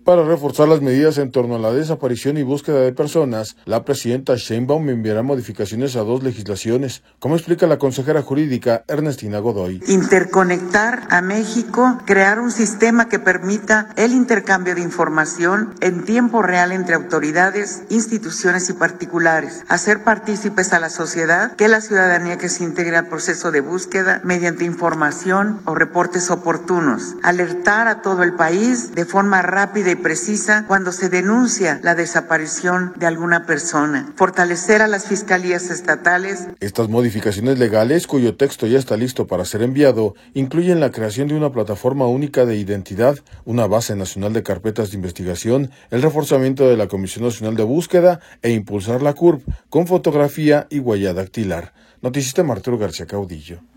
Para reforzar las medidas en torno a la desaparición y búsqueda de personas, la presidenta Sheinbaum enviará modificaciones a 2 legislaciones, como explica la consejera jurídica Ernestina Godoy. Interconectar a México, crear un sistema que permita el intercambio de información en tiempo real entre autoridades, instituciones y particulares, hacer partícipes a la sociedad, que la ciudadanía que se integre al proceso de búsqueda mediante información o reportes oportunos, alertar a todo el país de forma rápida y precisa cuando se denuncia la desaparición de alguna persona, fortalecer a las fiscalías estatales. Estas modificaciones legales, cuyo texto ya está listo para ser enviado, incluyen la creación de una plataforma única de identidad, una base nacional de carpetas de investigación, el reforzamiento de la Comisión Nacional de Búsqueda e impulsar la CURP con fotografía y huella dactilar. Noticista Arturo García Caudillo.